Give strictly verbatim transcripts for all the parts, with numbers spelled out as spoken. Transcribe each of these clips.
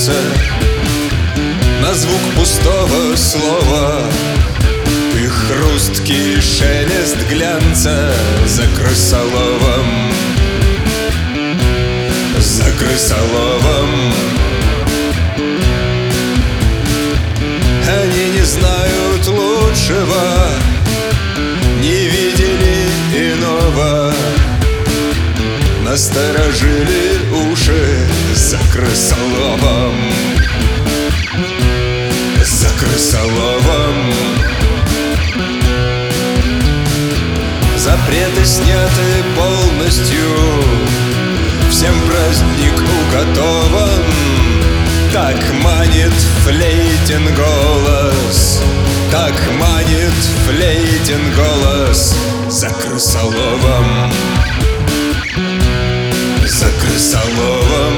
сердце на звук пустого слова и хрусткий шелест глянца за крысоловом, за крысоловом. Они не знают лучшего, не видели иного, насторожили уши за крысоловом, за крысоловом. Запреты сняты полностью, всем праздник уготован. Так манит флейтин голос, так манит флейтин голос за крысоловом, за крысоловом.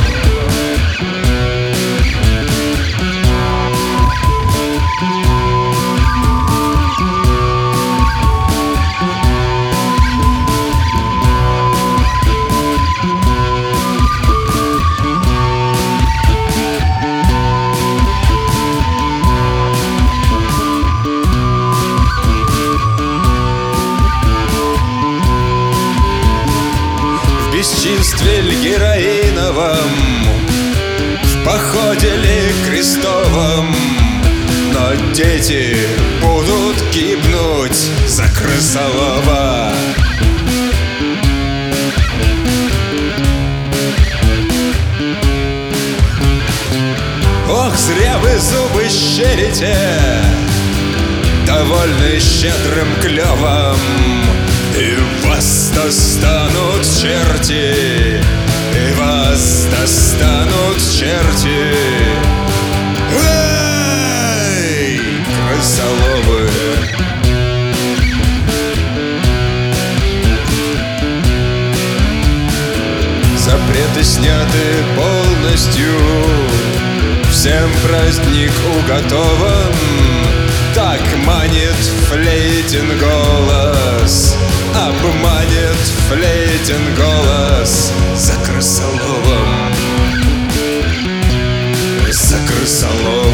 В бесчинстве ль героиновом, в походе ли крестовом, но дети будут гибнуть за крысолова. Ох, зря вы зубы щерите, довольны щедрым клёвом, и вас достанут черти, и вас достанут черти. Эй, крысоловы! Запреты сняты полностью, всем праздник уготован. Так манит флейтин голос, обманет флейтин голос за крысоловом, за крысоловом.